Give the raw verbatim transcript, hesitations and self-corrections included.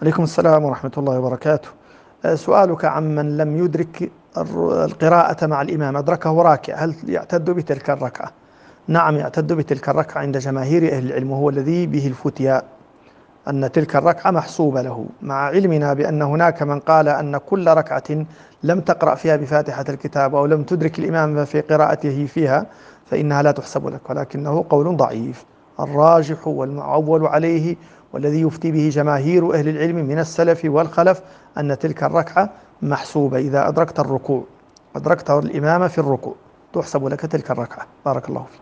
عليكم السلام ورحمة الله وبركاته. آه، سؤالك عمن لم يدرك الر- القراءة مع الإمام، أدركه راكع، هل يعتد بتلك الركعة؟ نعم، يعتد بتلك الركعة عند جماهير أهل العلم، وهو الذي به الفتيا أن تلك الركعة محسوبة له، مع علمنا بأن هناك من قال أن كل ركعة لم تقرأ فيها بفاتحة الكتاب أو لم تدرك الإمام في قراءته فيها فإنها لا تحسب لك، ولكنه قول ضعيف. الراجح والمعول عليه والذي يفتي به جماهير أهل العلم من السلف والخلف أن تلك الركعة محسوبة إذا أدركت الركوع، أدركت الإمام في الركوع تحسب لك تلك الركعة. بارك الله فيك.